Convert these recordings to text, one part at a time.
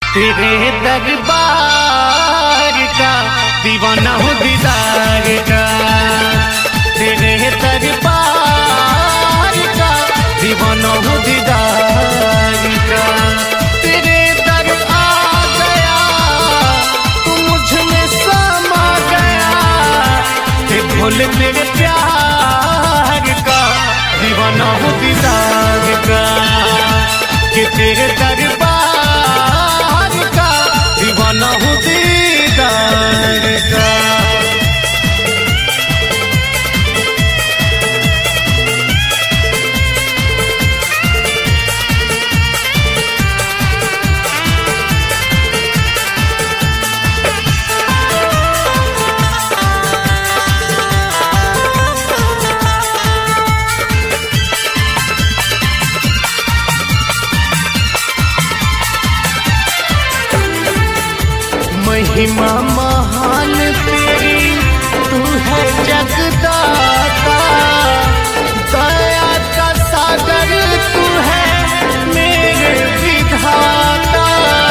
तेरे दरबार का दीवाना हूँ दीदार का, तेरे दरबार का दीवाना हूँ दीदार का। तेरे दर आ गया तू मुझ में समा गया, ते भूल मेरे प्यार का दीवाना हूँ दीदार का, कि तेरे दरबार का दीवाना हूँ दीदार का। महिमा महान तेरी तू है जगदाता, दया का सागर तू है मेरे विधाता।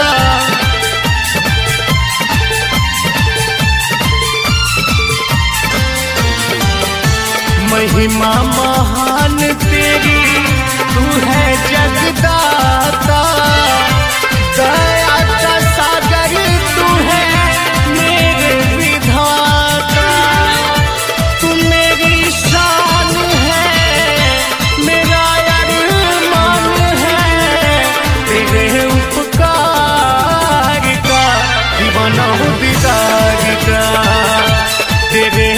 महिमा महान तेरी तू है जगदाता, दया का सागर तू है मेरे विधाता। तू मेरी शान है, मेरा अरमान है, तेरे उपकार का दीवाना हूँ दीदार का, तेरे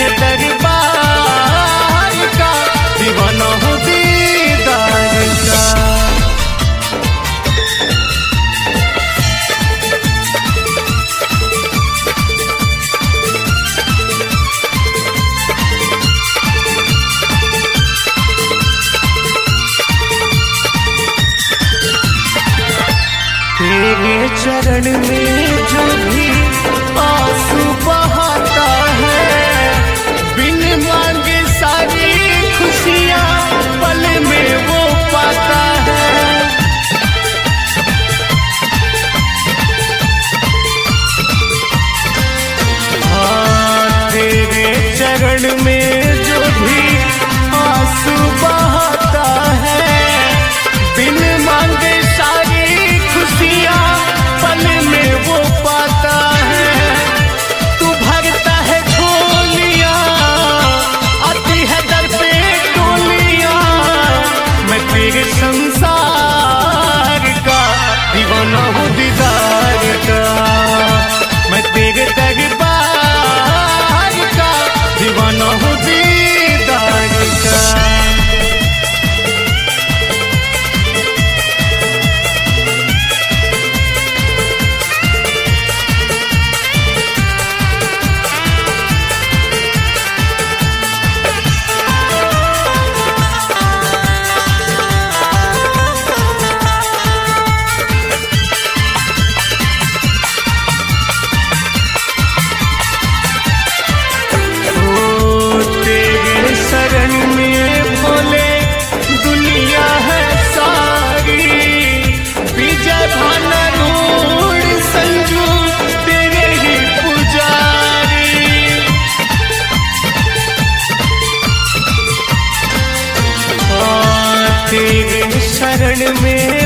दरबार का दीवाना हूँ दीदार का। तेरे चरण में जो भी आंसू बहाता है, बिन मांगे सारी खुशियां पल में वो पाता है। हाँ, तेरे चरण में जो भी आंसू बहाता है, बिन मांगे सारी खुशियां पल में वो पाता है। तू भरता है झोलियां, आती है दर पे टोलियां, मैं तेरे संसार का दीवाना हूँ दीदार का, मैं तेरे दरबार का दीवाना हूँ दीदार का। शरण में भोले दुनिया है सारी, विजय भानरूण संजू तेरे ही पुजारी। तेरे शरण में